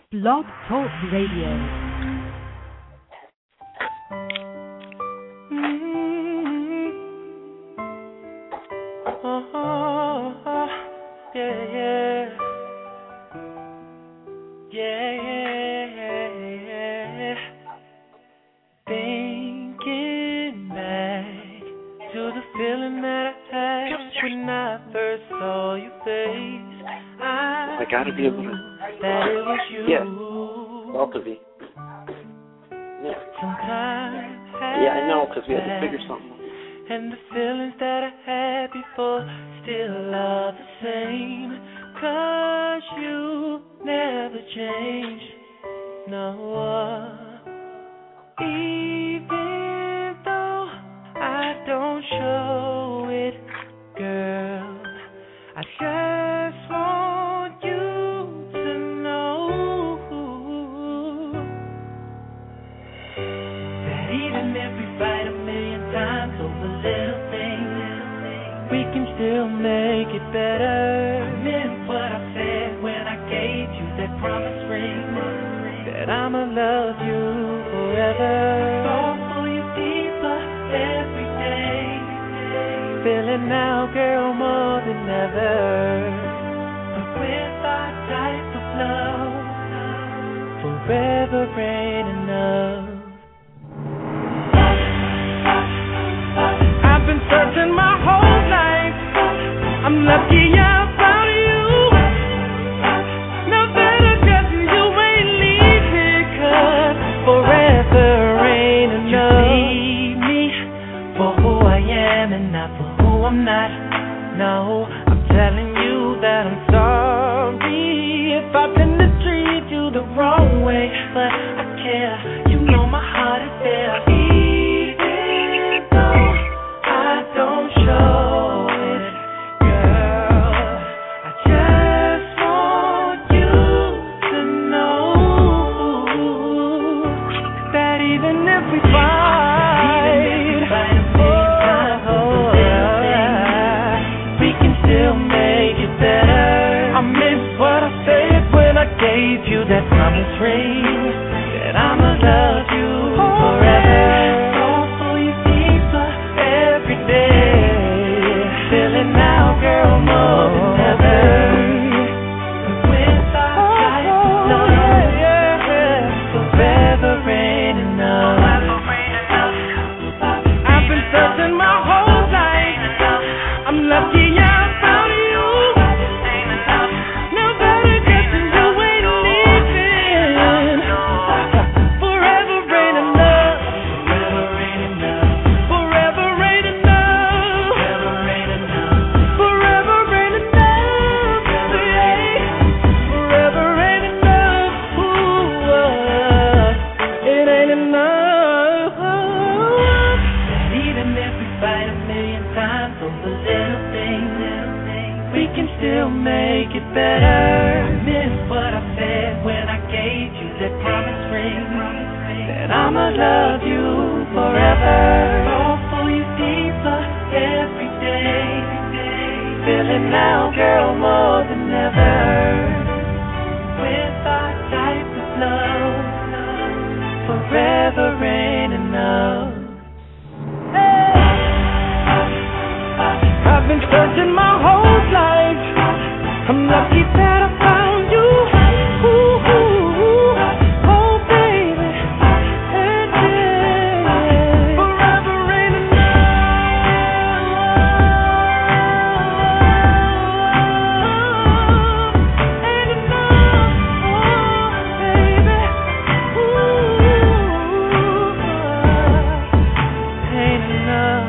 Blog Talk Radio. Thinking back to the feeling that I had when I first saw your face. I gotta be able to. That it was you. Yes, both of you. Yeah. Yeah, I know, because we had to figure something out. And the feelings that I had before still are the same. 'Cause you never changed. No. Even though I don't show it, girl, I just want you to know that even if we fight a million times over little things, we can still make it better. I meant what I said when I gave you that promise ring, that I'ma love you forever. Fall for you deeper every day. Feeling now, girl, more than ever. But with our type of love, forever ain't enough. I've been searching my whole life. I'm lucky I found you. Now that I got you ain't leaving, 'cause forever ain't enough. You need me for who I am and not for who I'm not. No, I'm telling you that I'm sorry if I've been to treat you the wrong way, but I care. You know my heart is there. Even though I don't show it, girl, I just want you to know that even if we fight we can still make it better. I meant what I said when I gave you that promise ring, that I'ma love you forever. Fall for you deeper every day. Feeling now, girl, more than ever. With our type of love, forever ain't enough. I've been searching my whole life. I'm lucky I found you. Now that I got you, you ain't leaving. Forever ain't enough. Forever ain't enough. Forever ain't enough. Forever ain't enough. Ooh, it ain't enough. Even if we fight a million times over little things, we can still make it better. I meant what I said when I gave you that promise ring, that I'ma love you forever. Fall for you deeper every day. Feeling now, girl, more than ever. With our type of love, forever ain't enough. I've been searching my whole life. I'm lucky that I found you. Ooh, oh baby, forever ain't enough. Ain't enough, oh baby. Ooh, ain't enough.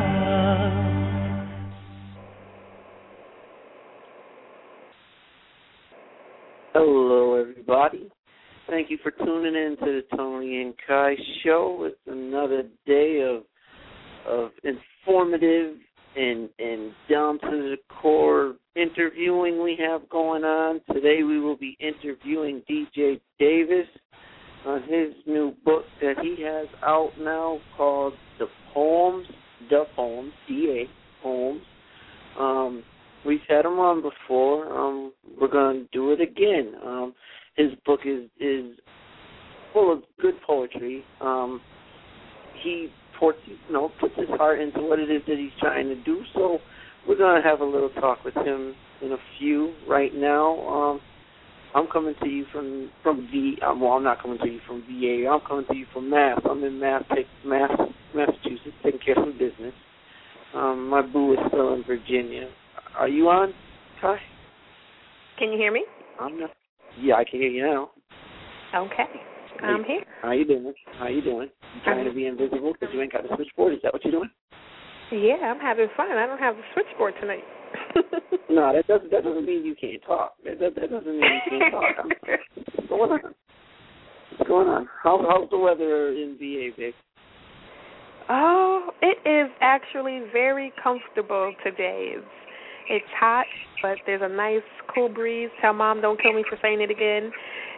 Hello, everybody. Thank you for tuning in to the Tony and Kai Show. It's another day of informative and down to the core interviewing we have going on. Today we will be interviewing DJ Davis on his new book that he has out now called The Poems, D-A, Poems. We've had him on before. We're going to do it again. His book is full of good poetry. He puts his heart into what it is that he's trying to do. So we're going to have a little talk with him in a few right now. I'm coming to you from I'm not coming to you from VA. I'm coming to you from Mass. I'm in Massachusetts, taking care of some business. My boo is still in Virginia. Are you on, Kai? Can you hear me? I'm not. Yeah, I can hear you now. Okay. I'm here. How you doing? You trying to be invisible because you ain't got the switchboard? Is that what you're doing? Yeah, I'm having fun. I don't have the switchboard tonight. No, that doesn't mean you can't talk. That doesn't mean you can't talk. What's going on? What's going on? How's the weather in VA, Vic? Oh, it is actually very comfortable today. It's hot, but there's a nice cool breeze. Tell Mom don't kill me for saying it again.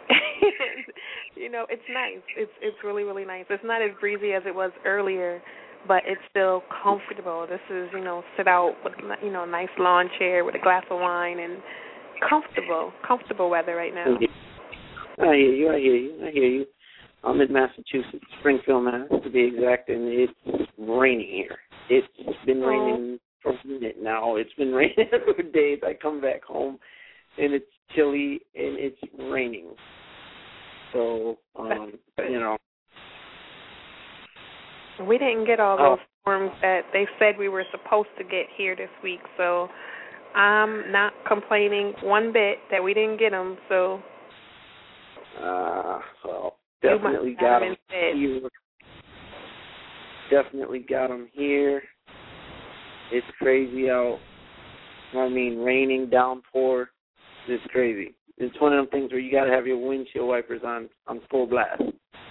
It's nice. It's really, really nice. It's not as breezy as it was earlier, but it's still comfortable. This is, sit out with, a nice lawn chair with a glass of wine and comfortable weather right now. I hear you. I'm in Massachusetts, Springfield, Mass, to be exact, and it's raining here. It's been raining for a minute now. It's been raining for days. I come back home, and it's chilly, and it's raining. So, We didn't get all those storms that they said we were supposed to get here this week, so I'm not complaining one bit that we didn't get them, so... Well, definitely got them here. Definitely got them here. It's crazy out. I mean, raining, downpour. It's crazy. It's one of them things where you got to have your windshield wipers on full blast.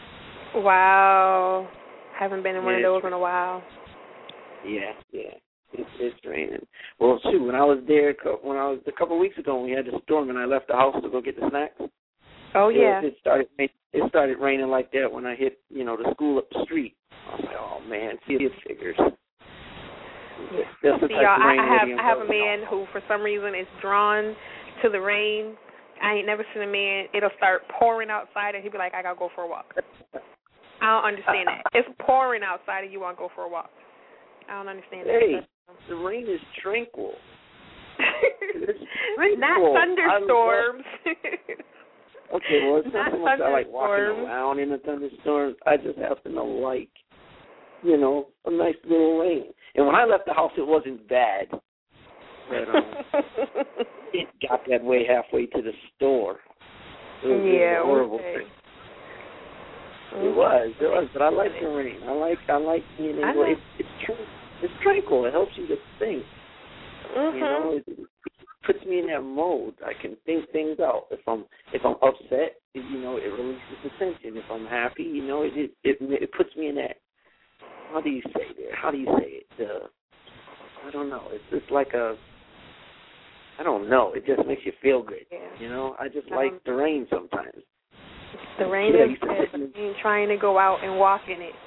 Wow. Haven't been in one of those in a while. Yeah. It's raining. Well, shoot, when I was there, a couple of weeks ago when we had the storm and I left the house to go get the snacks. Oh, yeah. It started raining like that when I hit, the school up the street. I was like, oh, man, see it figures. That's the type of rain I have a man who, for some reason, is drawn to the rain. I ain't never seen a man. It'll start pouring outside, and he'll be like, I got to go for a walk. I don't understand that. It's pouring outside, and you want to go for a walk. I don't understand that. Hey, the rain is tranquil. It's tranquil. Not thunderstorms. Okay, well, it's not so much I like walking thunderstorms. around in a thunderstorm. I just happen to like, a nice little rain. And when I left the house, it wasn't bad. But it got that way halfway to the store. It was a horrible thing. It was, but I like the rain. I like being able. It's tranquil. It helps you to think. Mm-hmm. It puts me in that mode. I can think things out. If I'm upset, it releases the tension. If I'm happy, it puts me in that. How do you say it? I don't know. It's like a. I don't know. It just makes you feel good. Yeah. I just like the rain sometimes. The rain is good. I'm trying to go out and walk in it.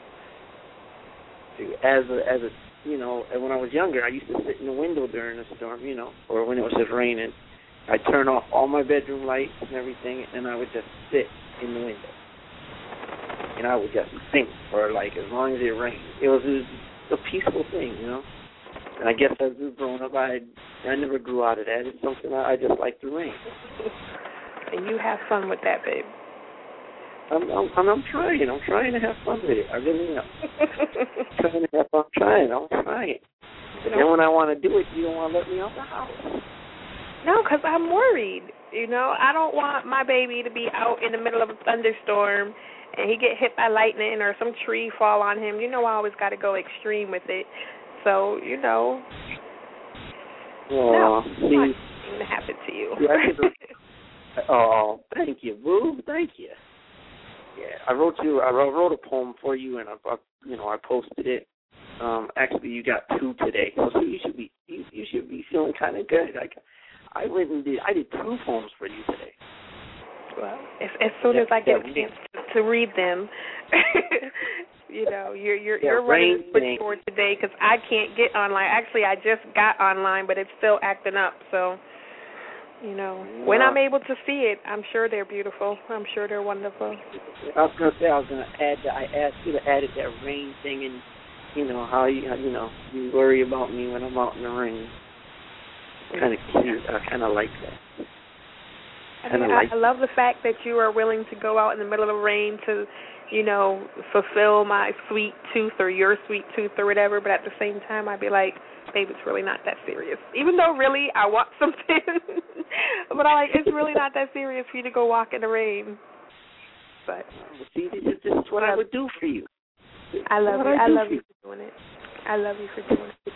As a when I was younger, I used to sit in the window during a storm, or when it was just raining. I'd turn off all my bedroom lights and everything, and I would just sit in the window. And I would just think for, as long as it rained. It was a peaceful thing, And I guess as I was growing up, I never grew out of that. It's something I just like the rain. And you have fun with that, babe. I'm trying. I'm trying to have fun with it. I really am. I'm trying. And then when I want to do it, you don't want to let me out the house. No, because I'm worried. I don't want my baby to be out in the middle of a thunderstorm and he get hit by lightning or some tree fall on him. I always got to go extreme with it. So, no. Oh, it's not going to happen to you. Oh, thank you, boo. Thank you. Yeah, I wrote a poem for you, and I posted it. Actually, you got 2 today, so you should be feeling kind of good. I did 2 poems for you today. Well, as soon as I get a chance to read them, you're running the switchboard today because I can't get online. Actually, I just got online, but it's still acting up. So You know, when I'm able to see it, I'm sure they're beautiful. I'm sure they're wonderful. I was gonna say I asked you to add that rain thing, and you know how you worry about me when I'm out in the rain. Kind of cute. I kind of like that. I love the fact that you are willing to go out in the middle of the rain to, you know, fulfill my sweet tooth or your sweet tooth or whatever. But at the same time, I'd be like, babe, it's really not that serious. Even though really I want something, but it's really not that serious for you to go walk in the rain. But see, this is what I would do for you. I love you. I love you for doing it. I love you for doing it.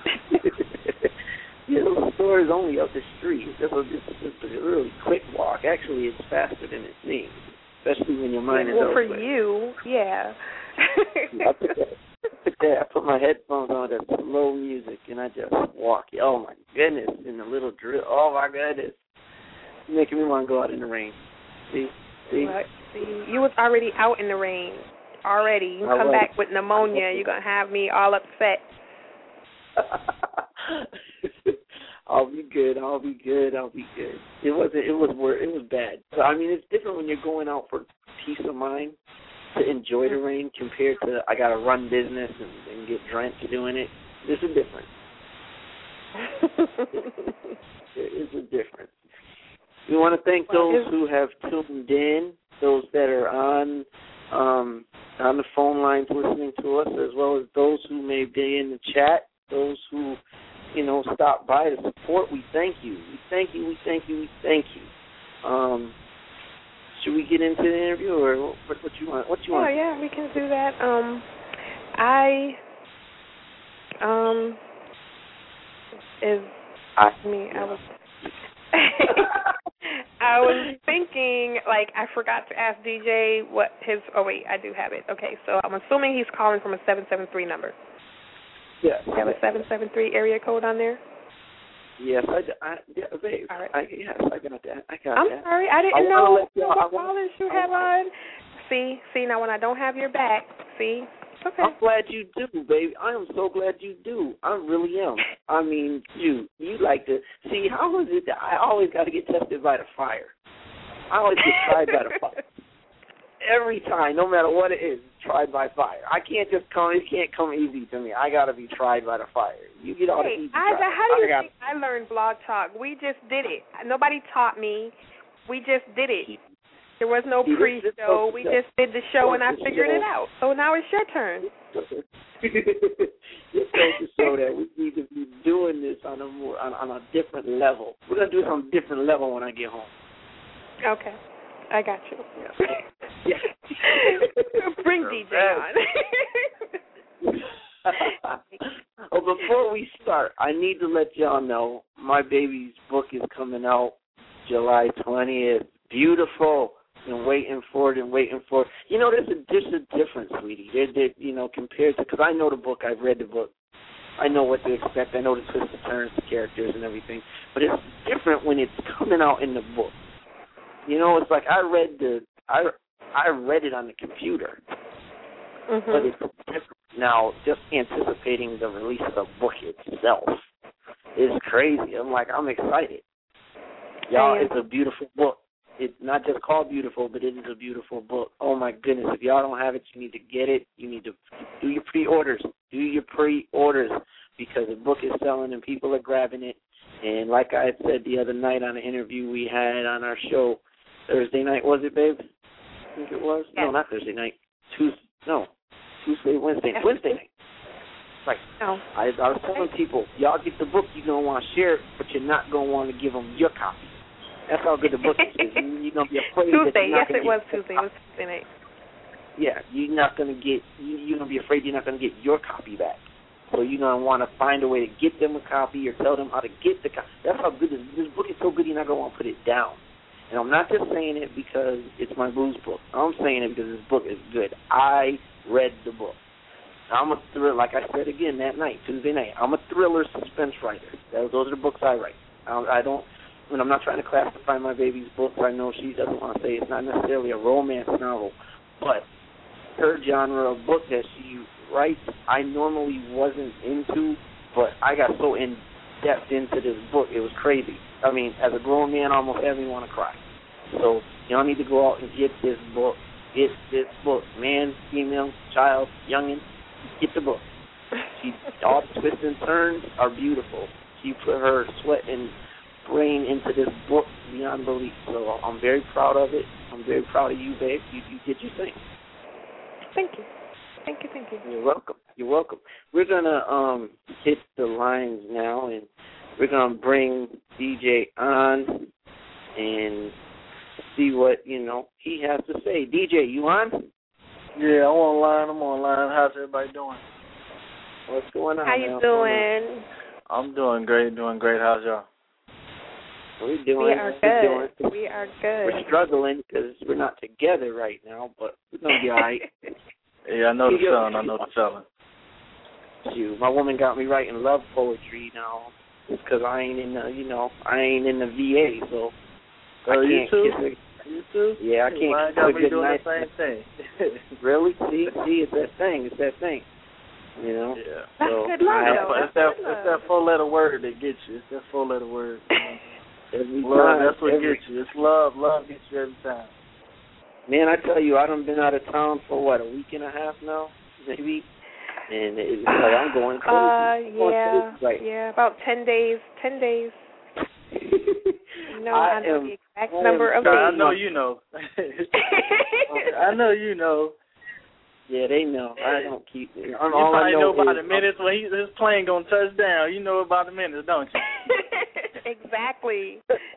The store is only up the street. It's a really quick walk. Actually, it's faster than it seems, especially when your mind is for elsewhere. you, yeah. I put my headphones on, that slow music, and I just walk. Oh, my goodness, in the little drill. Oh, my goodness. It's making me want to go out in the rain. See? Right. See, you was already out in the rain. Already. You come back with pneumonia, you're going to have me all upset. I'll be good. It was bad. So, I mean, it's different when you're going out for peace of mind to enjoy the rain compared to I got to run business and get drenched doing it. There's a difference. There is a difference. We want to thank those who have tuned in, those that are on the phone lines listening to us, as well as those who may be in the chat, those who, you know, stop by to support. We thank you. We thank you. Should we get into the interview, or what you want? What you want? Oh, yeah, we can do that. I was thinking, like, I forgot to ask DJ what his. Oh wait, I do have it. Okay, so I'm assuming he's calling from a 773 number. Yes. You have a 773 area code on there? Yes, babe. All right. I got that. I'm sorry, I didn't know what callers you have on. See, now when I don't have your back, see? Okay. I'm glad you do, baby. I am so glad you do. I really am. I mean, you like to see, how is it that I always got to get tested by the fire? I always get tried by the fire. Every time, no matter what it is, tried by fire. I can't just come. It can't come easy to me. I got to be tried by the fire. You get all the easy. How do you think I learned Blog Talk? We just did it. Nobody taught me. We just did it. There was no pre-show. We just did the show, and I figured it out. So now it's your turn. It's going to show that we need to be doing this on a different level. We're going to do it on a different level when I get home. Okay. I got you. Yeah. Bring DJ on. Well, before we start, I need to let y'all know my baby's book is coming out July 20th. Beautiful. And waiting for it. You know, there's a difference, sweetie. You know, compared to, because I know the book. I've read the book. I know what to expect. I know the twists and turns, the characters and everything. But it's different when it's coming out in the book. You know, it's like I read it on the computer, but it's different now. Just anticipating the release of the book itself is crazy. I'm excited. Y'all, it's a beautiful book. It's not just called beautiful, but it is a beautiful book. Oh my goodness! If y'all don't have it, you need to get it. You need to do your pre-orders. Because the book is selling and people are grabbing it. And like I said the other night on an interview we had on our show, Thursday night, was it, babe? I think it was. Yes. No, not Thursday night. Wednesday night. Like, no. I was telling people, y'all get the book, you're going to want to share it, but you're not going to want to give them your copy. That's how good the book is. You're going to be afraid Tuesday. Yes, it was Tuesday. It was Tuesday night. Yeah, you're not going to get, you're going to be afraid you're not going to get your copy back. So you're going to want to find a way to get them a copy or tell them how to get the copy. That's how good this book is. So good you're not going to want to put it down. And I'm not just saying it because it's my blues book. I'm saying it because this book is good. I read the book. I'm a thriller, like I said again that night, Tuesday night. I'm a thriller suspense writer. Those are the books I write. I'm not trying to classify my baby's books. I know she doesn't want to say it's not necessarily a romance novel, but her genre of book that she writes, I normally wasn't into, but I got so in-depth into this book, it was crazy. I mean, as a grown man, I almost have me want to cry. So y'all need to go out and get this book. Get this book. Man, female, child, youngin', get the book. All the twists and turns are beautiful. She put her sweat and brain into this book beyond belief. So I'm very proud of it. I'm very proud of you, babe. You did your thing. Thank you. Thank you. You're welcome. You're welcome. We're going to hit the lines now, and we're going to bring DJ on and see what, he has to say. DJ, you on? Yeah, I'm online. How's everybody doing? What's going on? How you doing? I'm doing great. How's y'all? We're doing. We are good. We are good. We're struggling because we're not together right now, but we're going to be all right. Yeah, I know the feeling. Shoot, my woman got me writing love poetry now. It's because I ain't in the VA, so I can't you too? kiss her. You too? Yeah, I can't. Mine got me doing the same thing. Really? See, it's that thing. Yeah. That's so good love. It's that 4-letter word that gets you. It's that 4-letter word. Every love, time, that's what gets you. It's love. Love gets you every time. Man, I tell you, I done been out of town for a week and a half now, maybe, and it's like I'm going crazy. Yeah, about 10 days. 10 days. I know the exact number of days. I know you know. I know you know. Yeah, they know. I don't keep it. You probably know about the minutes when his plane gonna touch down. You know about the minutes, don't you? Exactly.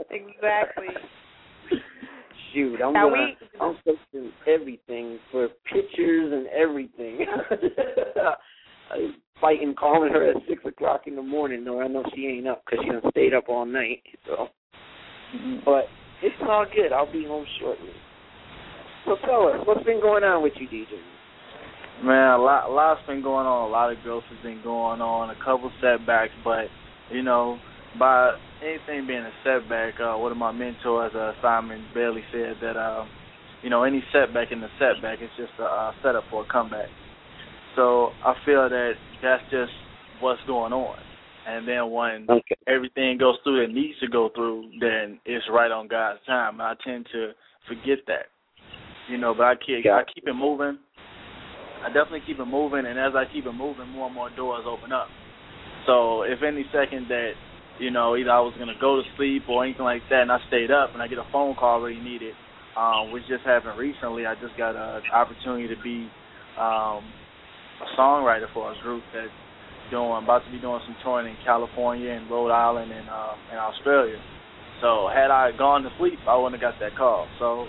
Shoot, I'm posting everything for pictures and everything. I'm fighting calling her at 6 o'clock in the morning. No, I know she ain't up because she done stayed up all night. So, but it's all good. I'll be home shortly. So tell us, what's been going on with you, DJ? Man, a lot's been going on. A lot of growth has been going on. A couple setbacks, but by anything being a setback, one of my mentors, Simon Bailey, said that any setback in the setback is just a setup for a comeback. So I feel that that's just what's going on. And then when everything goes through that needs to go through, then it's right on God's time. And I tend to forget that, but I keep it moving. I definitely keep it moving, and as I keep it moving, more and more doors open up. So if any second that, either I was going to go to sleep or anything like that, and I stayed up and I get a phone call really needed, which just happened recently, I just got an opportunity to be a songwriter for a group that's about to be doing some touring in California and Rhode Island and Australia. So had I gone to sleep, I wouldn't have got that call. So,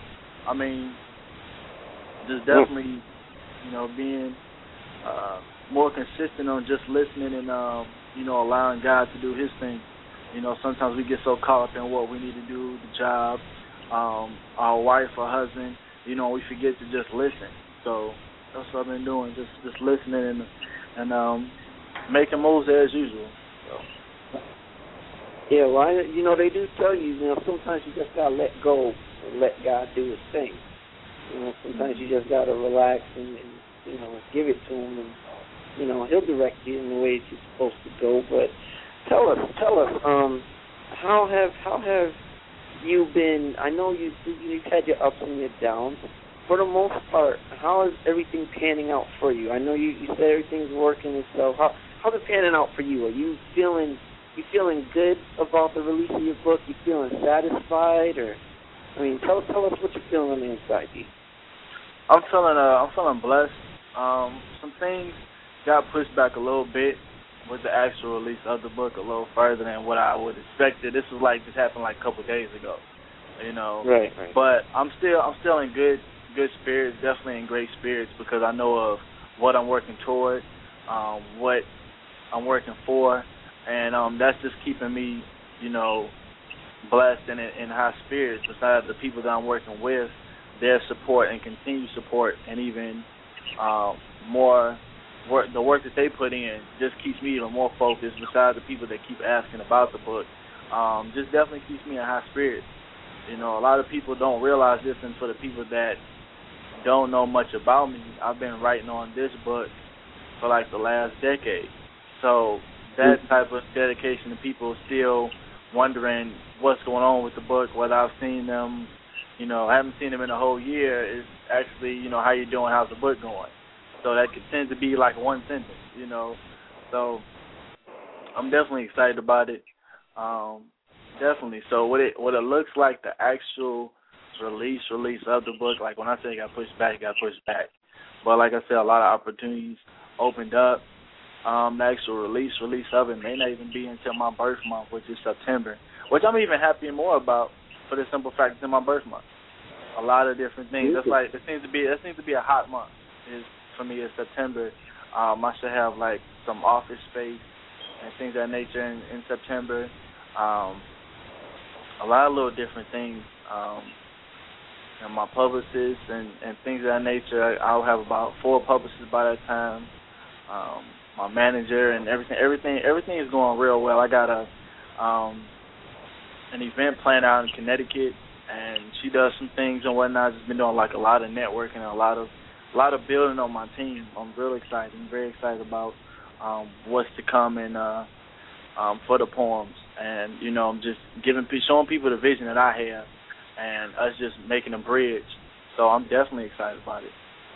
just definitely, being more consistent on just listening and, allowing God to do his thing. Sometimes we get so caught up in what we need to do, the job, our wife or husband, we forget to just listen. So that's what I've been doing, just listening and making moves as usual. So. Yeah, well, they do tell you, sometimes you just got to let go and let God do his thing. Sometimes you just got to relax and give it to him, and he'll direct you in the way that you're supposed to go. But tell us, how have you been? I know you've had your ups and your downs. For the most part, how is everything panning out for you? I know you said everything's working itself. How's it panning out for you? Are you feeling good about the release of your book? You feeling satisfied, or tell us what you're feeling on the inside, D. I'm feeling blessed. Some things got pushed back a little bit with the actual release of the book, a little further than what I would expect. This happened like a couple of days ago, Right. But I'm still in good spirits, definitely in great spirits, because I know of what I'm working toward, what I'm working for, and that's just keeping me, blessed and in high spirits. Besides the people that I'm working with, their support and continued support, and even more work, the work that they put in just keeps me even more focused. Besides the people that keep asking about the book, just definitely keeps me in high spirits. A lot of people don't realize this, and for the people that don't know much about me, I've been writing on this book for like the last decade. So that type of dedication to people still wondering, what's going on with the book, whether I've seen them, I haven't seen them in a whole year, is actually, how you doing, how's the book going? So that could tend to be like one sentence, So I'm definitely excited about it. Definitely. So what it looks like, the actual release of the book, like when I say it got pushed back, But like I said, a lot of opportunities opened up. The actual release of it may not even be until my birth month, which is September, which I'm even happy more about for the simple fact it's in my birth month. A lot of different things. That's like that seems to be a hot month. For me, it's September. I should have like some office space and things of that nature in September. A lot of little different things. And my publicists and things of that nature. I'll have about 4 publicists by that time. My manager and everything is going real well. I got an event planned out in Connecticut, and she does some things and whatnot. Just been doing like a lot of networking and a lot of building on my team. I'm real excited. I'm very excited about what's to come and for the poems. And I'm just showing people the vision that I have, and us just making a bridge. So I'm definitely excited about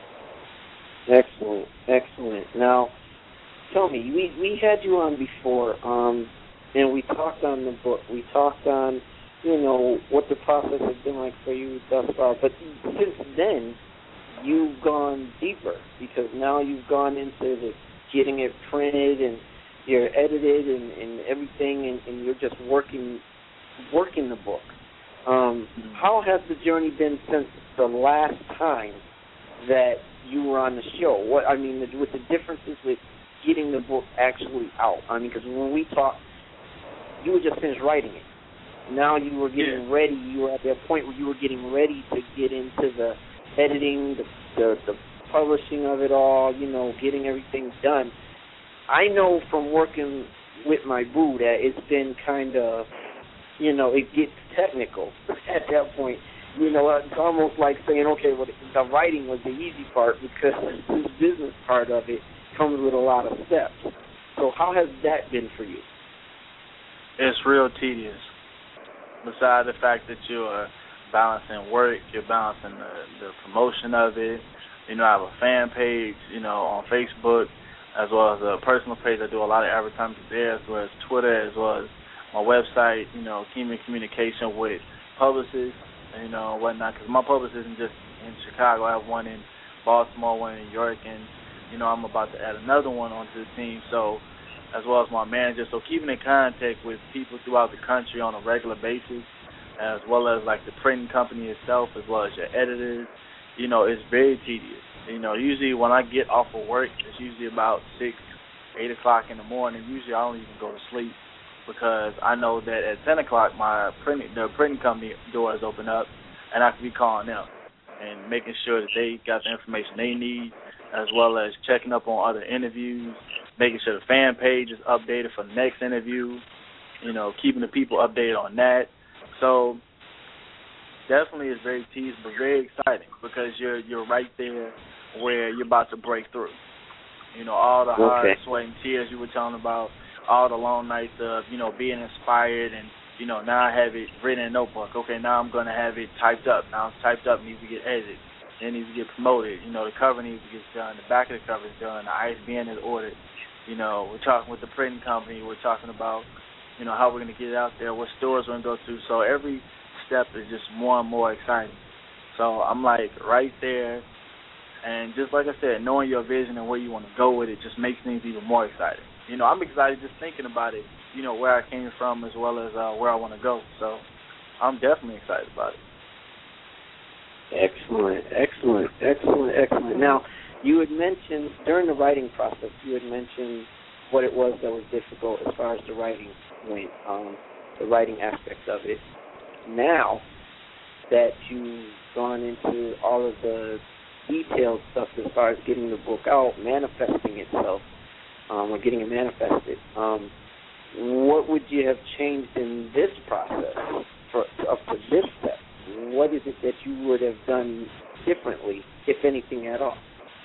it. Excellent. Now, tell me, we had you on before, and we talked on the book. We talked on, what the process has been like for you thus far. But since then, you've gone deeper, because now you've gone into the getting it printed and you're edited and everything, and you're just working the book. How has the journey been since the last time that you were on the show? With the differences with getting the book actually out. Because when we talked, you were just finished writing it. Now you were getting ready. You were at that point where you were getting ready to get into the editing, the publishing of it all, getting everything done. I know from working with my boo that it's been kind of, it gets technical at that point. It's almost like saying, okay, well, the writing was the easy part, because the business part of it comes with a lot of steps. So how has that been for you? It's real tedious. Besides the fact that you're balancing work, you're balancing the promotion of it. I have a fan page, on Facebook, as well as a personal page. I do a lot of advertising there, as well as Twitter, as well as my website, keeping in communication with publicists, and whatnot, because my publicist isn't just in Chicago. I have one in Baltimore, one in New York, and, I'm about to add another one onto the team, so, as well as my manager. So keeping in contact with people throughout the country on a regular basis, as well as, like, the printing company itself, as well as your editors, it's very tedious. Usually when I get off of work, it's usually about 6, 8 o'clock in the morning. Usually I don't even go to sleep, because I know that at 10 o'clock the printing company doors open up, and I can be calling them and making sure that they got the information they need, as well as checking up on other interviews, making sure the fan page is updated for the next interview, keeping the people updated on that. So definitely it's very tedious, but very exciting, because you're right there where you're about to break through. All the hard sweat and tears you were telling about, all the long nights of, being inspired, and, now I have it written in a notebook. Okay, now I'm going to have it typed up. Now it's typed up, needs to get edited. It needs to get promoted. The cover needs to get done. The back of the cover is done. The ISBN is ordered. We're talking with the printing company. We're talking about, how we're going to get it out there, what stores we're going to go to. So every step is just more and more exciting. So I'm, like, right there. And just like I said, knowing your vision and where you want to go with it just makes things even more exciting. I'm excited just thinking about it, where I came from, as well as where I want to go. So I'm definitely excited about it. Excellent. Now, you had mentioned, during the writing process, what it was that was difficult as far as the writing went, the writing aspect of it. Now that you've gone into all of the detailed stuff as far as getting the book out, manifesting itself, or getting it manifested, what would you have changed in this process up to this step? What is it that you would have done differently, if anything at all?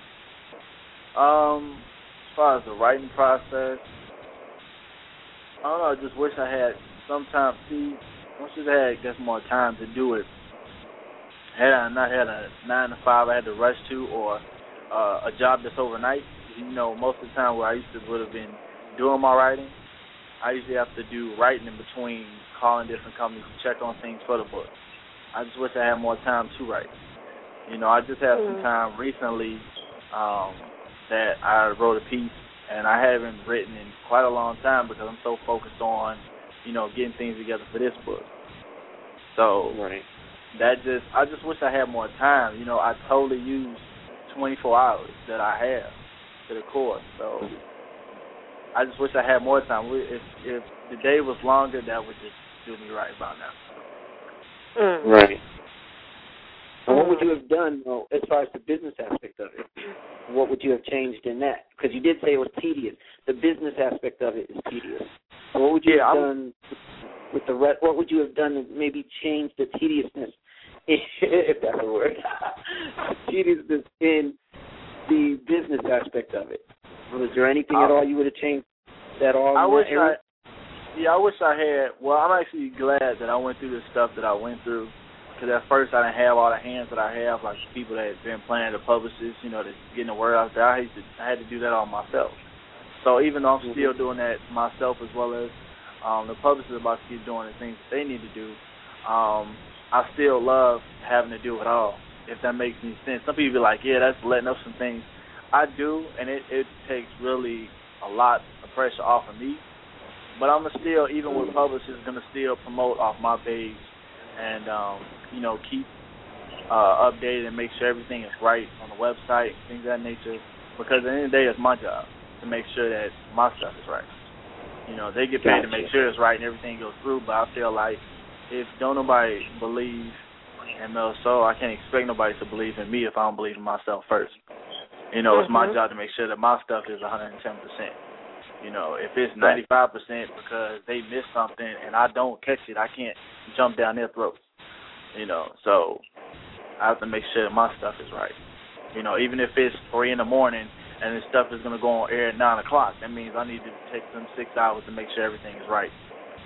As far as the writing process, I don't know, I just wish I had some time. See, just had just more time to do it. Had I not had a 9 to 5 I had to rush to, or a job that's overnight, you know, most of the time where I used to would have been doing my writing, I usually have to do writing in between, calling different companies to check on things for the book. I just wish I had more time to write. You know, I just had some time recently that I wrote a piece, and I haven't written in quite a long time because I'm so focused on, you know, getting things together for this book. So I just wish I had more time. You know, I totally used 24 hours that I have to the course. So I just wish I had more time. If the day was longer, that would just do me right about now. Right. And what would you have done, though, as far as the business aspect of it? What would you have changed in that? Because you did say it was tedious. The business aspect of it is tedious. So what would you have done with the rest? What would you have done to maybe change the tediousness, if that's a word, tediousness in the business aspect of it? Was there anything at all you would have changed at all? I wish I had. Well, I'm actually glad that I went through the stuff that I went through. Because at first I didn't have all the hands that I have, like people that had been playing the publicists, you know, that's getting the word out there. I had to do that all myself. So even though I'm still doing that myself, as well as the publicists about to keep doing the things that they need to do, I still love having to do it all, if that makes any sense. Some people be like, yeah, that's letting up some things. I do, and it takes really a lot of pressure off of me. But I'm still, even with publicists, going to still promote off my page and, you know, keep updated and make sure everything is right on the website, things of that nature. Because at the end of the day, it's my job to make sure that my stuff is right. You know, they get paid to make sure it's right and everything goes through, but I feel like if don't nobody believe in MLSO, I can't expect nobody to believe in me if I don't believe in myself first. You know, it's my job to make sure that my stuff is 110%. You know, if it's 95% because they missed something and I don't catch it, I can't jump down their throats. You know, so I have to make sure that my stuff is right. You know, even if it's 3 in the morning and this stuff is going to go on air at 9 o'clock, that means I need to take them 6 hours to make sure everything is right.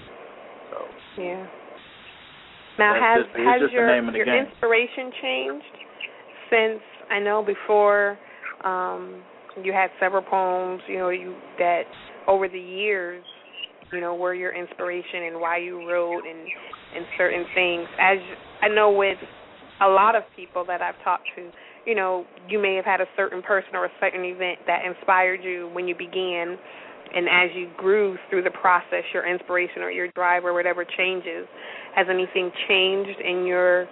So yeah. Now, has your inspiration changed since, I know before you had several poems, you know, that over the years, you know, were your inspiration and why you wrote and certain things. As I know with a lot of people that I've talked to, you know, you may have had a certain person or a certain event that inspired you when you began, and as you grew through the process, your inspiration or your drive or whatever changes. Has anything changed in your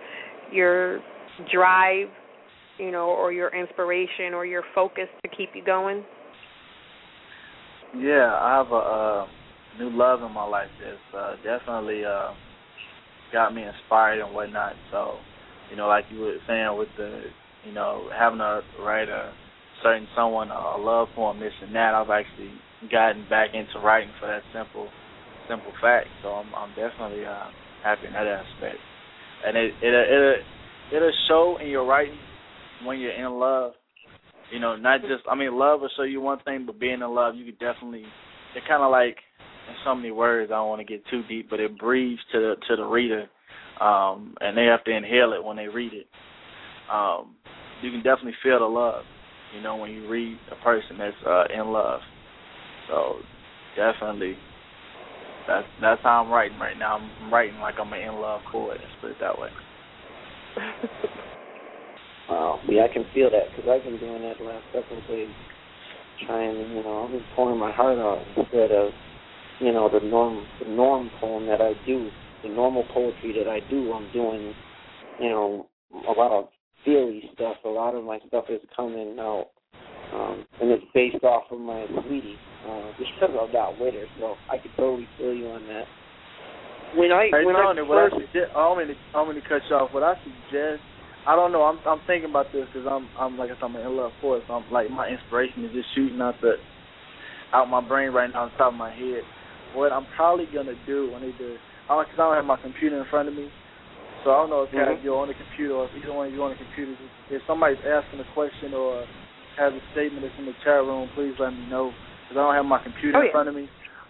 drive, you know, or your inspiration or your focus to keep you going? Yeah, I have a new love in my life that's definitely got me inspired and whatnot. So, you know, like you were saying with the, you know, having to write a certain someone a love poem, this and that, I've actually gotten back into writing for that simple fact. So I'm definitely happy in that aspect. And it'll show in your writing when you're in love. You know, not just, I mean, love will show you one thing, but being in love, you could definitely, it kind of like, in so many words, I don't want to get too deep, but it breathes to the reader, and they have to inhale it when they read it. You can definitely feel the love, you know, when you read a person that's in love. So definitely, that's how I'm writing right now. I'm writing like I'm an in-love poet, let's put it that way. Wow, yeah, I can feel that because I've been doing that the last couple of days, trying, you know, I've been pouring my heart out instead of, you know, the norm poem that I do, the normal poetry that I do. I'm doing, you know, a lot of feely stuff. A lot of my stuff is coming out, and it's based off of my sweetie, because of that with her. So I could totally feel you on that. I don't mean to cut you off. What I suggest, I don't know. I'm thinking about this because I'm like I said, I'm an in-love poet. So I'm like, my inspiration is just shooting out my brain right now on top of my head. What I'm probably gonna do because I don't have my computer in front of me, so I don't know if you're on the computer or if either one of you on the computer. If somebody's asking a question or has a statement that's in the chat room, please let me know because I don't have my computer in front of me.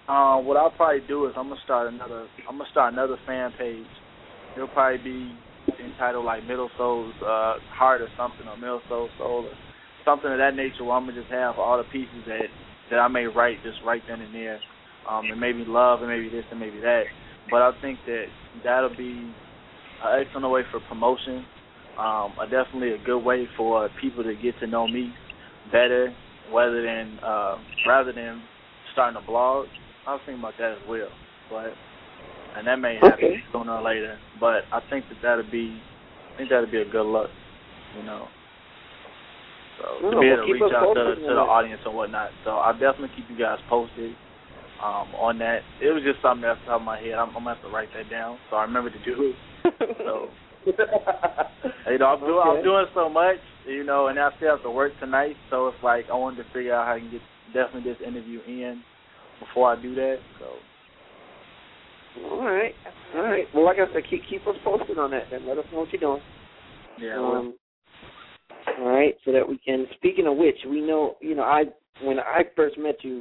What I'll probably do is I'm gonna start another fan page. It'll probably be entitled like Middle Soul's Heart or something, or Middle Soul's Soul, or something of that nature, where I'm gonna just have all the pieces that I may write just right then and there, and maybe love, and maybe this, and maybe that. But I think that'll be an excellent way for promotion. Definitely a good way for people to get to know me better, rather than starting a blog. I was thinking about that as well, and that may happen sooner or later. But I think that'd be a good look, you know. So to be able to reach out to the audience and whatnot. So I'll definitely keep you guys posted on that. It was just something off the top of my head. I'm gonna have to write that down so I remember to do it. So you know, I'm doing so much, you know, and I still have to work tonight. So it's like I wanted to figure out how I can get definitely this interview in before I do that. So. All right. Well, like I said, keep us posted on that. Then let us know what you're doing. Yeah. All right, so that we can. Speaking of which, we know, you know, when I first met you,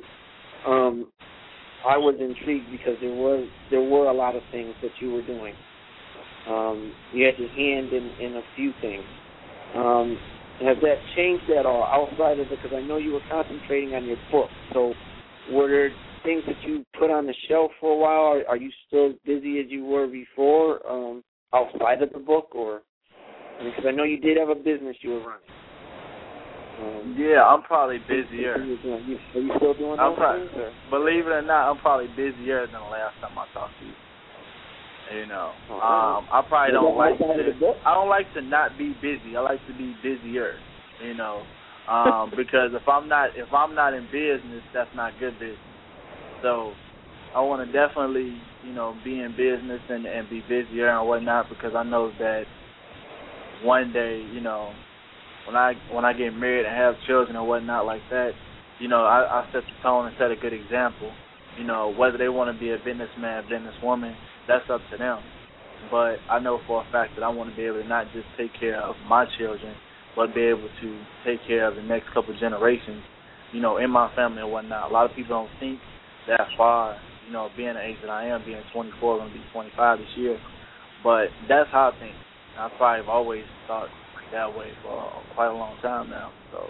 I was intrigued because there were a lot of things that you were doing. You had your hand in a few things. Has that changed at all outside of it? Because I know you were concentrating on your book. So were there things that you put on the shelf for a while? Are you still busy as you were before, outside of the book? Or because I know you did have a business you were running. Yeah, I'm probably busier. Are you still doing those things? Or? Believe it or not, I'm probably busier than the last time I talked to you. You know, I probably don't like to. I don't like to not be busy. I like to be busier. You know, because if I'm not in business, that's not good business. So I want to definitely, you know, be in business and be busier and whatnot, because I know that one day, you know, when I get married and have children and whatnot like that, you know, I set the tone and set a good example. You know, whether they want to be a businessman, businesswoman, that's up to them. But I know for a fact that I want to be able to not just take care of my children, but be able to take care of the next couple of generations, you know, in my family and whatnot. A lot of people don't think that far, you know, being the age that I am, being 24, going to be 25 this year. But that's how I think. I probably have always thought that way for quite a long time now. So.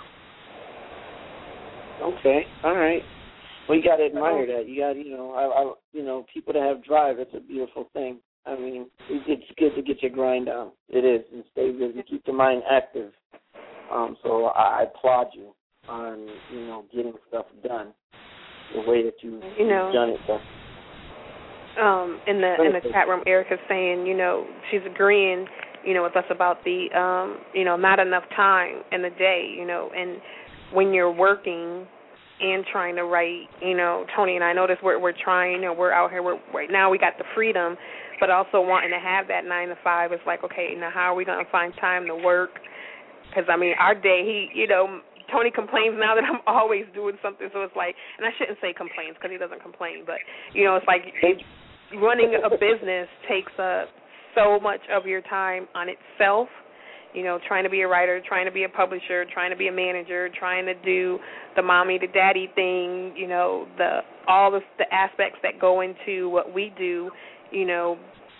Okay, all right. Well, you got to admire that. You got, you know, people that have drive. It's a beautiful thing. I mean, it's good to get your grind down. It is, and stay busy, keep the mind active. So I applaud you on, you know, getting stuff done the way that you've done it. So. In the chat room, Erica's saying, you know, she's agreeing, you know, with us about the, you know, not enough time in the day, you know, and when you're working and trying to write, you know, Tony and I notice we're trying, you know, we're out here, right now we got the freedom, but also wanting to have that 9 to 5. It's like, okay, now how are we going to find time to work? Because, I mean, our day, Tony complains now that I'm always doing something, so it's like, and I shouldn't say complains because he doesn't complain, but, you know, it's like running a business takes up so much of your time on itself. You know, trying to be a writer, trying to be a publisher, trying to be a manager, trying to do the mommy to daddy thing, you know, all the aspects that go into what we do, you know,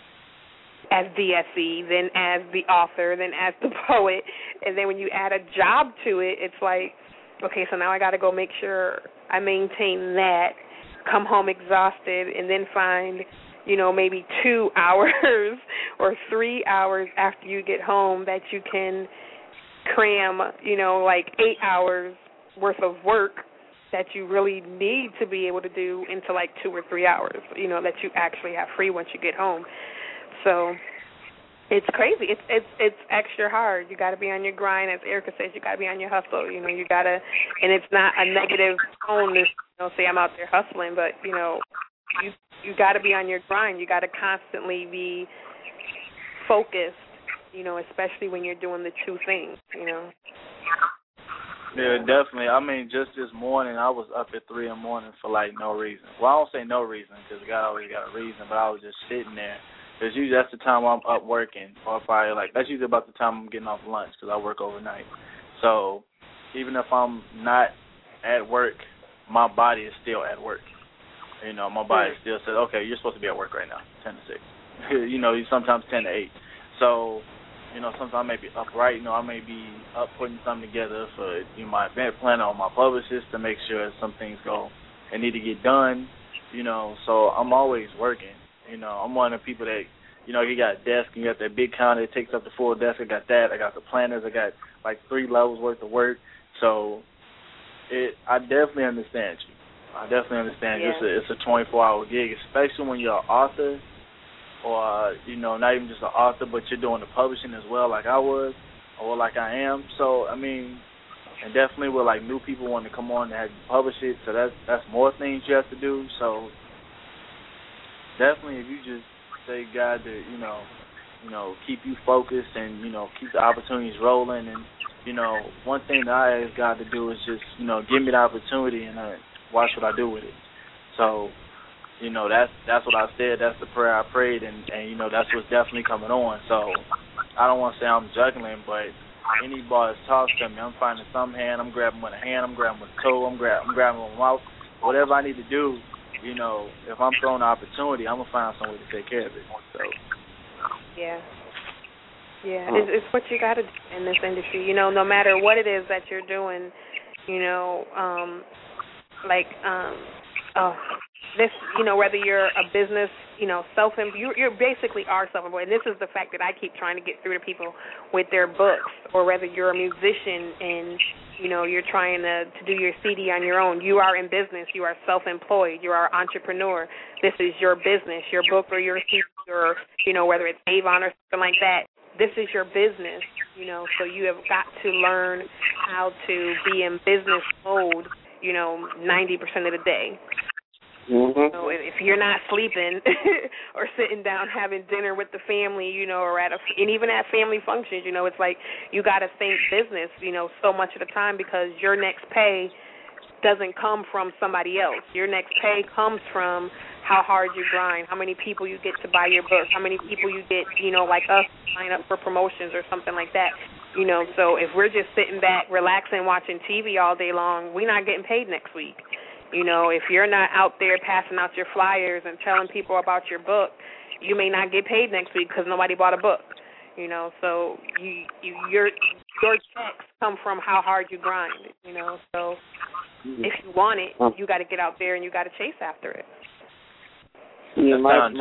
as DSE, then as the author, then as the poet, and then when you add a job to it, it's like, okay, so now I got to go make sure I maintain that, come home exhausted, and then find, you know, maybe 2 hours or 3 hours after you get home that you can cram, you know, like 8 hours worth of work that you really need to be able to do into like 2 or 3 hours, you know, that you actually have free once you get home. So it's crazy. It's extra hard. You got to be on your grind. As Erica says, you got to be on your hustle. You know, you got to, and it's not a negative tone to, you know, say I'm out there hustling, but, you know, you got to be on your grind. You got to constantly be focused, you know, especially when you're doing the two things, you know. Yeah, definitely. I mean, just this morning, I was up at 3 a.m. for, like, no reason. Well, I don't say no reason because God always got a reason, but I was just sitting there. Because usually that's the time I'm up working, or probably, like, that's usually about the time I'm getting off lunch because I work overnight. So even if I'm not at work, my body is still at work. You know, my body still says, okay, you're supposed to be at work right now, 10 to 6. You know, sometimes 10 to 8. So, you know, sometimes I may be up right, you know, I may be up putting something together for my event planner or my publicist to make sure some things go and need to get done, you know. So I'm always working. You know, I'm one of the people that, you know, you got a desk and you got that big counter that takes up the full desk. I got that. I got the planners. I got like 3 levels worth of work. So I definitely understand you. I definitely understand. Yeah. It's a 24-hour gig, especially when you're an author or, you know, not even just an author, but you're doing the publishing as well like I was or like I am. So, I mean, and definitely with, like, new people wanting to come on and have you publish it, so that's more things you have to do. So definitely if you just say God to, you know, keep you focused and, you know, keep the opportunities rolling. And, you know, one thing that I ask God to do is just, you know, give me the opportunity and watch what I do with it. So, you know, that's what I said. That's the prayer I prayed, and you know, that's what's definitely coming on. So I don't want to say I'm juggling, but any ball that's tossed to me, I'm finding some hand. I'm grabbing with a hand. I'm grabbing with a toe. I'm grabbing with my mouth. Whatever I need to do, you know, if I'm throwing an opportunity, I'm going to find some way to take care of it. So. Yeah. Yeah, it's what you got to do in this industry. You know, no matter what it is that you're doing, you know, this, you know, whether you're a business, you know, you basically are self-employed. And this is the fact that I keep trying to get through to people with their books, or whether you're a musician and, you know, you're trying to do your CD on your own. You are in business. You are self-employed. You are an entrepreneur. This is your business, your book or your CD, or, you know, whether it's Avon or something like that. This is your business, you know, so you have got to learn how to be in business mode, you know, 90% of the day. Mm-hmm. So if you're not sleeping or sitting down having dinner with the family, you know, or and even at family functions, you know, it's like you got to think business, you know, so much of the time, because your next pay doesn't come from somebody else. Your next pay comes from how hard you grind, how many people you get to buy your book, how many people you get, you know, like us, sign up for promotions or something like that. You know, so if we're just sitting back, relaxing, watching TV all day long, we're not getting paid next week. You know, if you're not out there passing out your flyers and telling people about your book, you may not get paid next week because nobody bought a book. You know, so your checks come from how hard you grind. You know, so if you want it, you got to get out there and you got to chase after it. Yeah,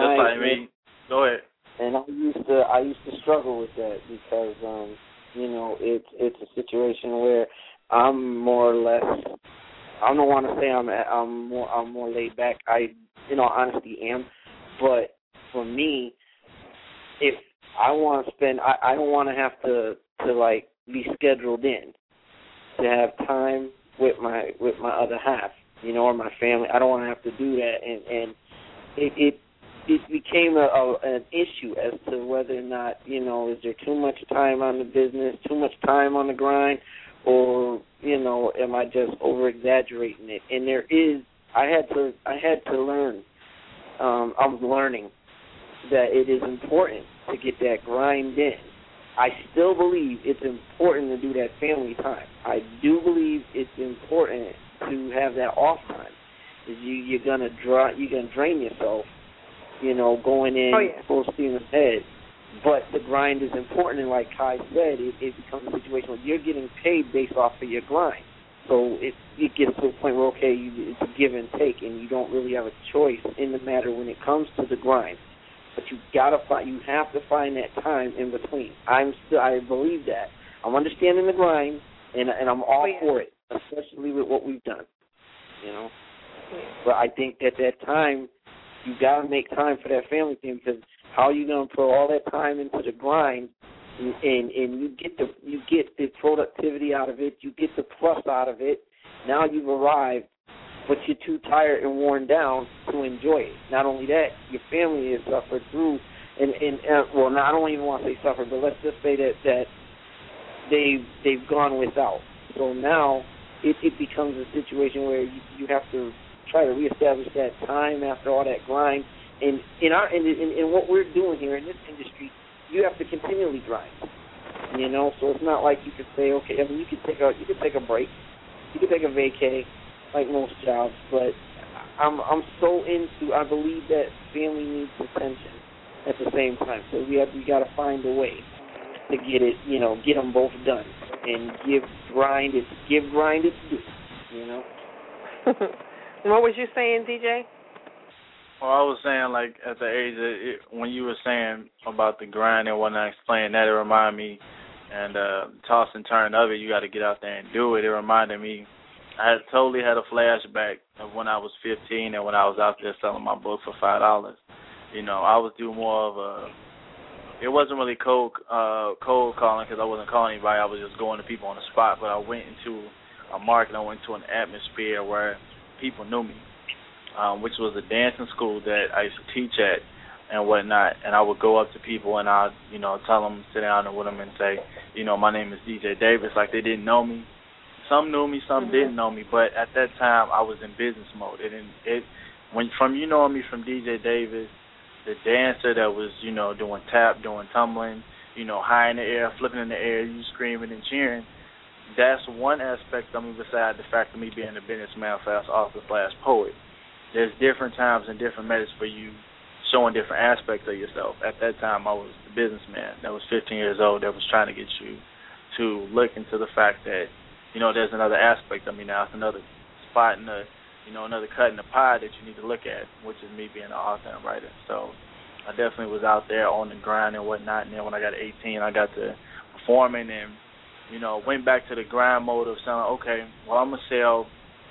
Go ahead. And I used to struggle with that because you know, it's a situation where I'm more or less, I don't want to say I'm more laid back. I, in all honesty, am. But for me, if I want to spend, I don't want to have to like be scheduled in to have time with my other half, you know, or my family. I don't want to have to do that, and it became an issue as to whether or not, you know, is there too much time on the business, too much time on the grind, or, you know, am I just over-exaggerating it? And I had to learn, I'm learning that it is important to get that grind in. I still believe it's important to do that family time. I do believe it's important to have that off time. You're gonna drain yourself, you know, going in full steam ahead. But the grind is important, and like Kai said, it becomes a situation where you're getting paid based off of your grind. So it gets to a point where, okay, it's a give and take, and you don't really have a choice in the matter when it comes to the grind. But you have to find that time in between. I believe that. I'm understanding the grind, and I'm all for it, especially with what we've done, you know. But I think that time, you got to make time for that family thing, because how are you going to put all that time into the grind, and you get the productivity out of it, you get the plus out of it. Now you've arrived, but you're too tired and worn down to enjoy it. Not only that, your family has suffered through, and well, I don't even want to say suffer, but let's just say that they've gone without. So now it becomes a situation where you have to try to reestablish that time after all that grind. And in what we're doing here in this industry, you have to continually grind. You know, so it's not like you could say, okay, I mean, you could take a break, you could take a vacay, like most jobs, but I'm so into. I believe that family needs attention at the same time. So we got to find a way to get it, get them both done and give grind its due, What was you saying, DJ? Well, I was saying, like, at the age of when you were saying about the grind and whatnot, explaining that, it reminded me, and toss and turn of it, you got to get out there and do it. It reminded me, I had totally had a flashback of when I was 15 and when I was out there selling my book for $5. I was doing more of it wasn't really cold calling because I wasn't calling anybody. I was just going to people on the spot. But I went into a market. I went into an atmosphere where people knew me, which was a dancing school that I used to teach at and whatnot. And I would go up to people and I'd, tell them, sit down with them and say, my name is DJ Davis. Like, they didn't know me. Some knew me, some didn't know me. But at that time, I was in business mode. From knowing me from DJ Davis, the dancer that was, doing tap, doing tumbling, high in the air, flipping in the air, you screaming and cheering. That's one aspect of me besides the fact of me being a businessman, fast author / poet. There's different times and different methods for you showing different aspects of yourself. At that time, I was the businessman that was 15 years old that was trying to get you to look into the fact that, there's another aspect of me now. It's another spot in the another cut in the pie that you need to look at, which is me being an author and writer. So I definitely was out there on the grind and whatnot. And then when I got 18, I got to performing and, went back to the grind mode of saying, okay, well, I'm going to sell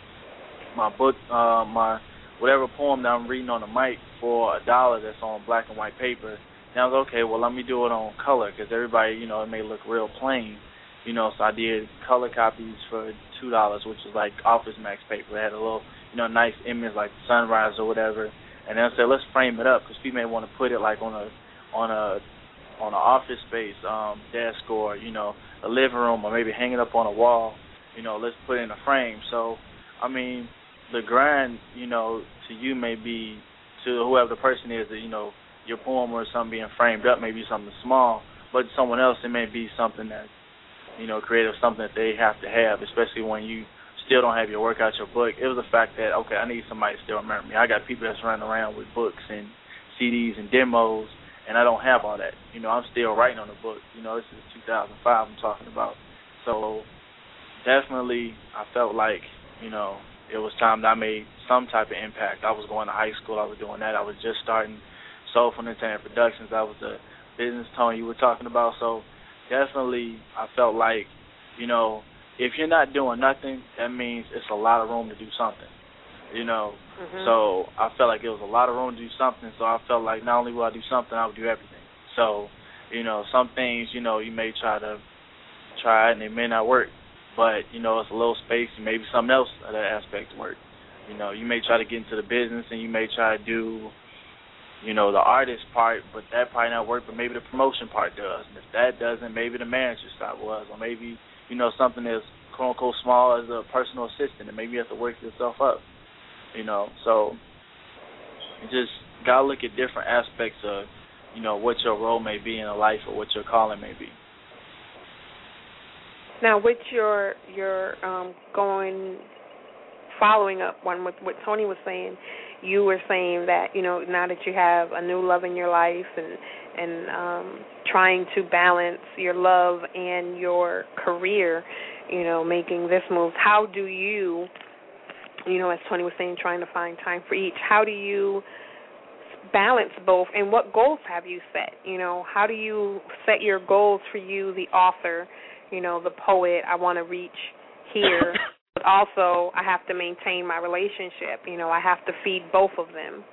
my book, my whatever poem that I'm reading on the mic for $1 that's on black and white paper. And I was, okay, well, let me do it on color because everybody, it may look real plain. So I did color copies for $2, which was like Office Max paper. It had a little, nice image like sunrise or whatever. And then I said, let's frame it up because people may want to put it like on a office space desk or a living room or maybe hang it up on a wall. Let's put it in a frame. So, I mean, the grind, to you may be to whoever the person is that your poem or something being framed up may be something small, but to someone else it may be something that creative, something that they have to have, especially when you still don't have your work out your book. It was the fact that, okay, I need somebody to still remember me. I got people that's running around with books and CDs and demos, and I don't have all that. I'm still writing on the book. This is 2005 I'm talking about. So definitely I felt like, it was time that I made some type of impact. I was going to high school. I was doing that. I was just starting Soulful Entertainment Productions. That was the business tone you were talking about. So definitely I felt like, if you're not doing nothing, that means it's a lot of room to do something, So I felt like it was a lot of room to do something, so I felt like not only will I do something, I would do everything. So, some things, you may try it and it may not work, but, it's a little space and maybe something else of that aspect work. You may try to get into the business and you may try to do, the artist part, but that probably not work, but maybe the promotion part does. And if that doesn't, maybe the manager side was, or maybe, something as quote-unquote small as a personal assistant, and maybe you have to work yourself up, So you just got to look at different aspects of, what your role may be in a life or what your calling may be. Now, with your following up on what Tony was saying, you were saying that, now that you have a new love in your life and trying to balance your love and your career, making this move, how do you, as Tony was saying, trying to find time for each, how do you balance both, and what goals have you set? How do you set your goals for you, the author, the poet, I want to reach here, but also I have to maintain my relationship, I have to feed both of them?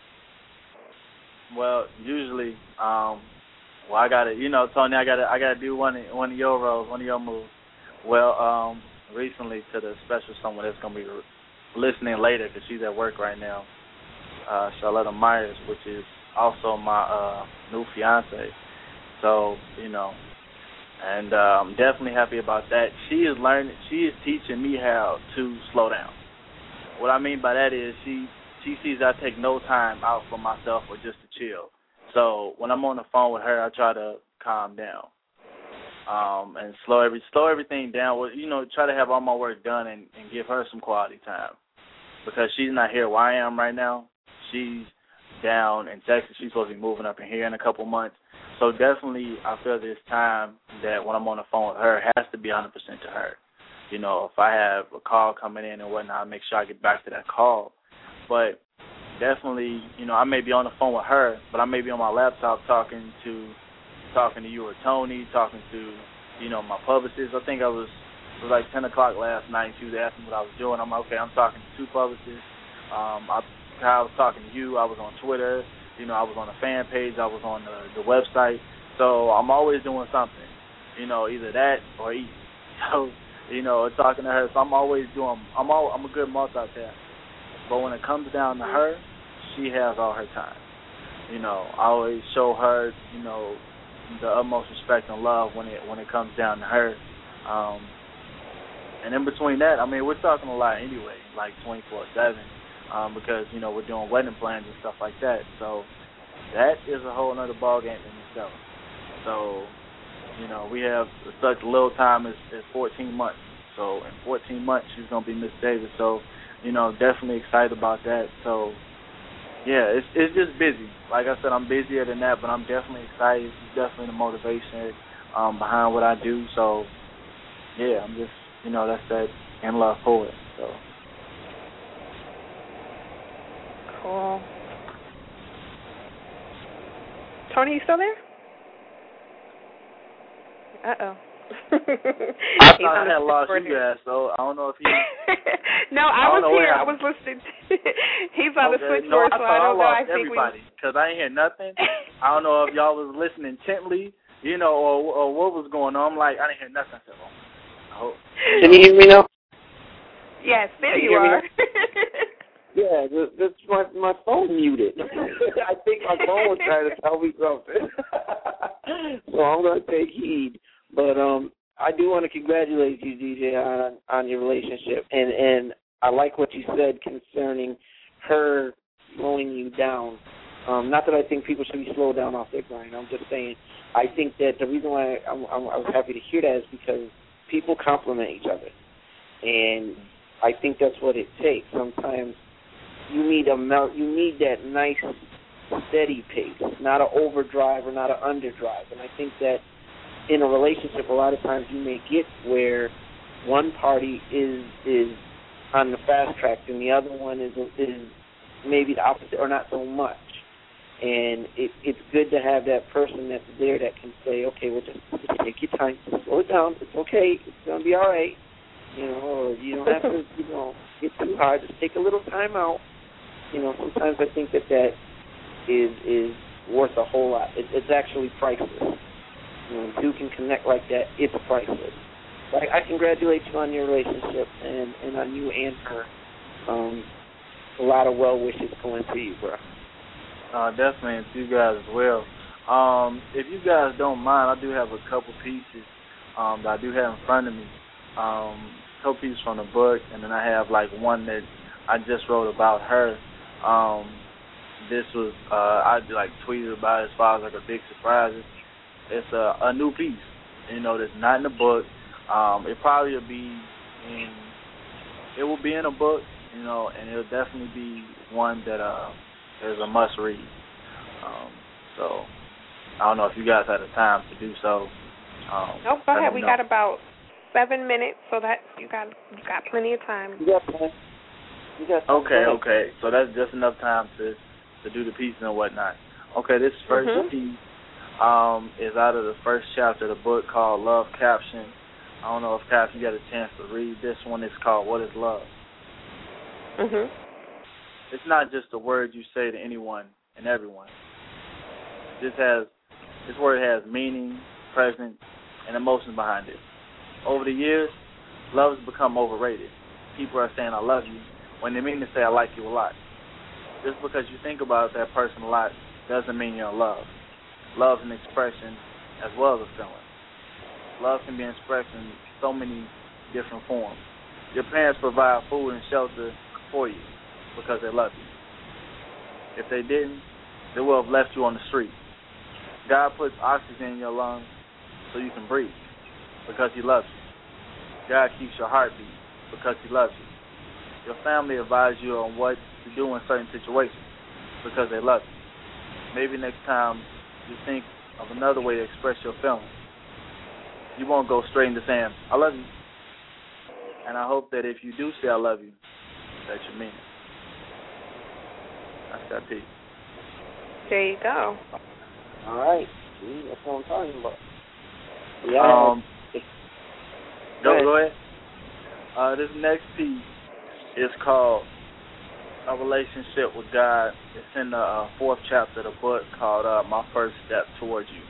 Well, usually, I gotta, Tony, I gotta do one of your roles, one of your moves. Well, recently to the special someone that's gonna be listening later because she's at work right now, Charlotta Myers, which is also my new fiance. So, and I'm definitely happy about that. She is teaching me how to slow down. What I mean by that is she sees I take no time out for myself or just to chill. So when I'm on the phone with her, I try to calm down and slow everything down. Try to have all my work done and give her some quality time. because she's not here where I am right now. She's down in Texas. She's supposed to be moving up in here in a couple months. So definitely I feel this time that when I'm on the phone with her, it has to be 100% to her. You know, if I have a call coming in and whatnot, I make sure I get back to that call. But definitely, you know, I may be on the phone with her, but I may be on my laptop talking to you or Tony, talking to, you know, my publicist. I think it was like 10 o'clock last night. She was asking what I was doing. I'm like, okay, I'm talking to two publicists. I was talking to you. I was on Twitter. You know, I was on the fan page. I was on the website. So I'm always doing something, you know, either that or eat. So, you know, talking to her. So I'm always doing, I'm a good multitasker. But when it comes down to her, she has all her time. You know, I always show her, you know, the utmost respect and love when it comes down to her. And in between that, I mean, we're talking a lot anyway, like 24/7, because, you know, we're doing wedding plans and stuff like that. So that is a whole other ballgame in itself. So, you know, we have such little time as 14 months. So in 14 months, she's going to be Miss Davis. So, you know, definitely excited about that. So, yeah, it's just busy. Like I said, I'm busier than that, but I'm definitely excited. It's definitely the motivation behind what I do. So, yeah, I'm just, you know, that's that in love for it. So. Cool. Tony, you still there? Uh-oh. I thought I had lost you guys, so I don't know if he... No, I was here. I was listening. He's on the switchboard, so I don't know. I think everybody, because I ain't hear nothing. I don't know if y'all was listening intently, you know, or what was going on. I'm like, I didn't hear nothing. So I hope. Can you hear me now? Yes, there you are. Yeah, that's my phone muted. I think my phone was trying to tell me something. So I'm going to take heed. But I do want to congratulate you, DJ, on your relationship. And I like what you said concerning her slowing you down. Not that I think people should be slowed down off their grind. I'm just saying I think that the reason why I was happy to hear that is because people compliment each other. And I think that's what it takes. Sometimes you need that nice, steady pace, not an overdrive or not an underdrive. And I think that in a relationship, a lot of times you may get where one party is on the fast track and the other one is maybe the opposite or not so much. And it's good to have that person that's there that can say, okay, well, just take your time, slow it down. It's okay. It's going to be all right. You know, or you don't have to, you know, get too hard. Just take a little time out. You know, sometimes I think that is worth a whole lot. It's actually priceless. You know, if you can connect like that, it's priceless. So I congratulate you on your relationship and on you and her. A lot of well wishes going to you, bro. Definitely, and to you guys as well. If you guys don't mind, I do have a couple pieces that I do have in front of me. A couple pieces from the book, and then I have like one that I just wrote about her. This was I like tweeted about it as far as like a big surprise. It's a new piece, you know, that's not in the book. It probably will be in a book, you know, and it'll definitely be one that is a must read. So I don't know if you guys had the time to do so. Nope, go ahead. We got about 7 minutes, so that you got plenty of time. You got time. Okay. So that's just enough time to do the piece and whatnot. Okay, this first piece is out of the first chapter of the book called Love Caption. I don't know if, Cap, you got a chance to read this one. It's called What is Love? It's not just a word you say to anyone and everyone. This word has meaning, presence, and emotions behind it. Over the years, love has become overrated. People are saying I love you when they mean to say I like you a lot. Just because you think about that person a lot doesn't mean you're in love. Love is an expression as well as a feeling. Love can be expressed in so many different forms. Your parents provide food and shelter for you because they love you. If they didn't, they would have left you on the street. God puts oxygen in your lungs so you can breathe because he loves you. God keeps your heart beat because he loves you. Your family advise you on what to do in certain situations because they love you. Maybe next time you think of another way to express your feelings. You won't go straight into saying, I love you. And I hope that if you do say I love you, that you mean it. That's that piece. There you go. All right. See, that's what I'm talking about. Yeah. Go ahead. This next piece is called A Relationship with God. It's in the fourth chapter of the book called My First Step Towards You.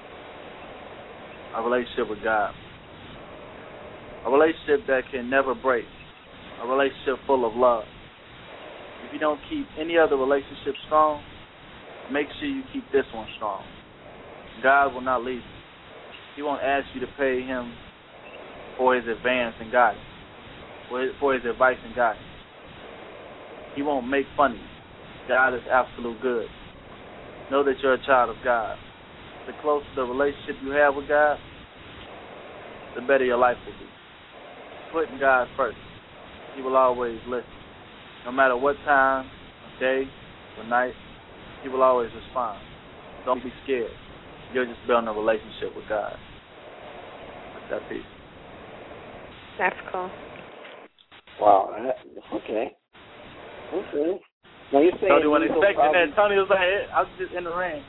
A relationship with God. A relationship that can never break. A relationship full of love. If you don't keep any other relationship strong, make sure you keep this one strong. God will not leave you. He won't ask you to pay him for his advance and guidance, for his advice and guidance. He won't make fun of you. God is absolute good. Know that you're a child of God. The closer the relationship you have with God, the better your life will be. Putting God first. He will always listen. No matter what time, day, or night, he will always respond. Don't be scared. You're just building a relationship with God. That's that piece. That's cool. Wow. Okay. Now you're saying Tony wasn't expecting that. Tony was like, I was just in the rain.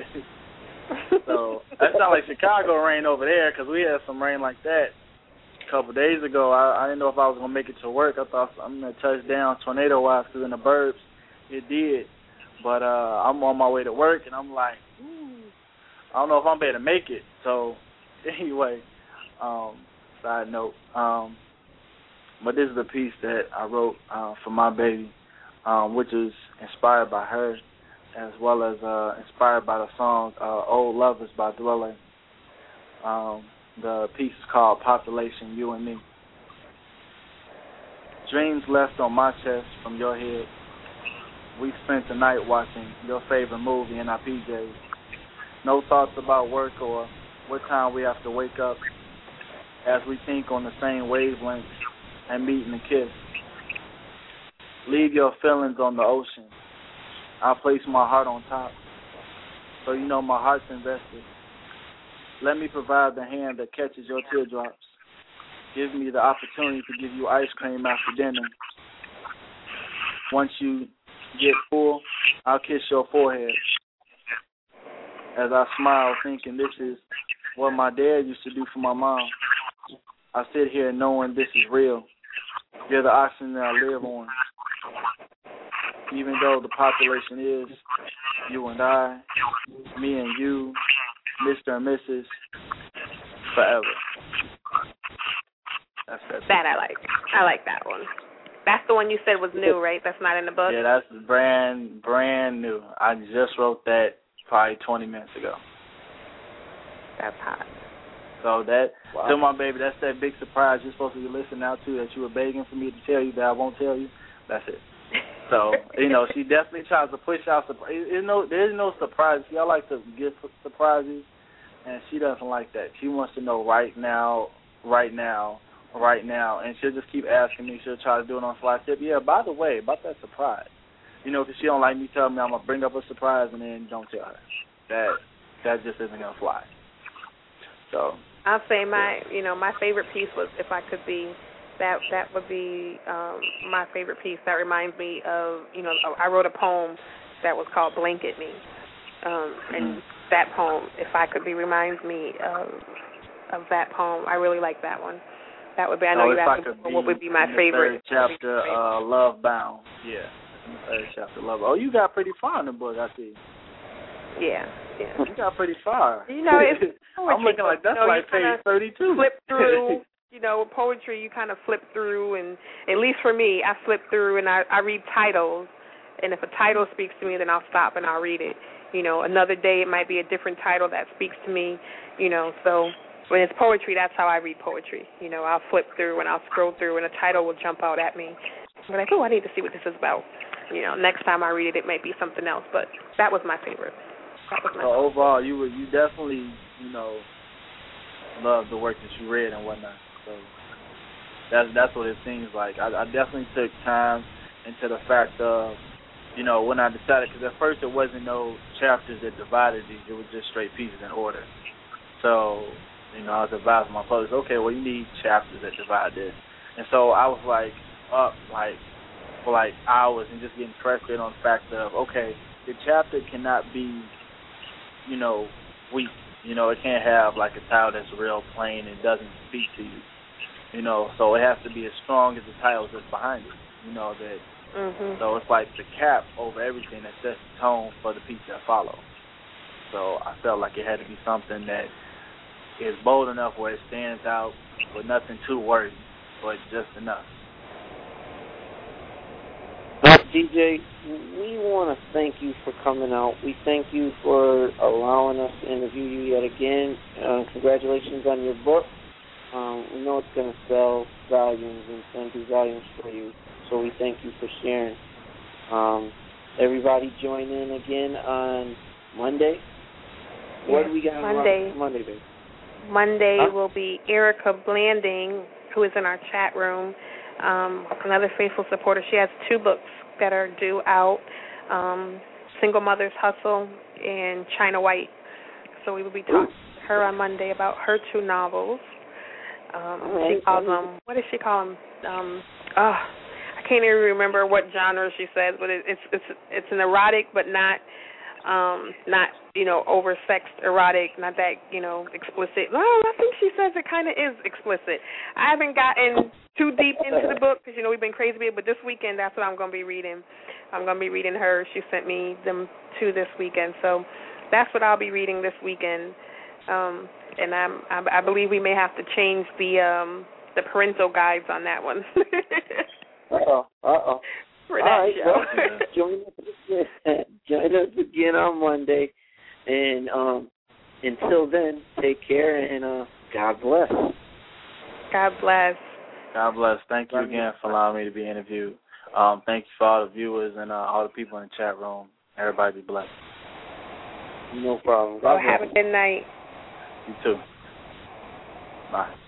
So that sounds like Chicago rain over there because we had some rain like that a couple of days ago. I didn't know if I was going to make it to work. I thought I'm going to touch down tornado-wise because in the burbs it did. But I'm on my way to work, and I'm like, I don't know if I'm able to make it. So anyway, side note. But this is the piece that I wrote for my baby, which is inspired by her, as well as inspired by the song Old Lovers by Dwele. The piece is called Population, You and Me. Dreams left on my chest from your head. We spent the night watching your favorite movie in our PJs. No thoughts about work or what time we have to wake up as we think on the same wavelengths and meet and kiss. Leave your feelings on the ocean. I'll place my heart on top, so you know my heart's invested. Let me provide the hand that catches your teardrops. Give me the opportunity to give you ice cream after dinner. Once you get full, I'll kiss your forehead. As I smile, thinking this is what my dad used to do for my mom. I sit here knowing this is real. You're the oxygen that I live on. Even though the population is you and I, me and you, Mr. and Mrs. forever. That's that. That I like. I like that one. That's the one you said was new, right? That's not in the book? Yeah, that's brand new. I just wrote that probably 20 minutes ago. That's hot. So that, to my baby, that's that big surprise you're supposed to be listening out to that you were begging for me to tell you that I won't tell you. That's it. So, she definitely tries to push out surprises. There's no surprises. Y'all like to give surprises, and she doesn't like that. She wants to know right now, and she'll just keep asking me. She'll try to do it on fly tip. Yeah, by the way, about that surprise, because she don't like me telling me I'm going to bring up a surprise and then don't tell her. That just isn't going to fly. So I'll say my favorite piece was If I Could Be. That would be my favorite piece. That reminds me of, I wrote a poem that was called Blanket Me. And that poem, If I Could Be, reminds me of that poem. I really like that one. That would be, I know you asked me what would be my favorite. Third chapter, Love Bound. Yeah, in the third chapter, Love. Oh, you got pretty far in the book, I see. Yeah. You got pretty far. It's I'm looking like that's like page 32. Flip through. Poetry, you kind of flip through, and at least for me, I flip through and I read titles, and if a title speaks to me, then I'll stop and I'll read it. Another day it might be a different title that speaks to me, so when it's poetry, that's how I read poetry. I'll flip through and I'll scroll through, and a title will jump out at me. I'm like, I need to see what this is about. Next time I read it, it might be something else, but that was my favorite. Overall, you definitely, love the work that you read and whatnot. So That's what it seems like. I definitely took time into the fact of, you know, when I decided, because at first it wasn't no chapters that divided these, it was just straight pieces in order. So, you know, I was advising my publisher, okay, well, you need chapters that divide this. And so I was like up like for like hours and just getting frustrated on the fact of, okay, the chapter cannot be, you know, weak. You know, it can't have like a title that's real plain and doesn't speak to you. You know, so it has to be as strong as the title that's behind it. You know, that so it's like the cap over everything that sets the tone for the piece that follows. So I felt like it had to be something that is bold enough where it stands out with nothing too wordy, but just enough. DJ, we want to thank you for coming out. We thank you for allowing us to interview you yet again. Congratulations on your book. We know it's going to sell volumes and send through volumes for you, so we thank you for sharing. Everybody join in again on Monday. What do we got on Monday, baby? Monday will be Erica Blanding, who is in our chat room, another faithful supporter. She has 2 books that are due out, Single Mother's Hustle and China White. So we will be talking to her on Monday about her 2 novels. She calls them, what does she call them? I can't even remember what genre she says, but it's an erotic, but not you know, oversexed erotic, not that, you know, explicit. Well, I think she says it kind of is explicit. I haven't gotten too deep into the book because, you know, we've been crazy, but this weekend that's what I'm going to be reading. I'm going to be reading her. She sent me them 2 this weekend, so that's what I'll be reading this weekend. And I believe we may have to change the parental guides on that one. For that show. Well, join us again on Monday. And until then, take care and God bless. God bless. God bless. Thank you again for allowing me to be interviewed. Thank you for all the viewers and all the people in the chat room. Everybody be blessed. No problem. Well, have a good night. You too. Bye.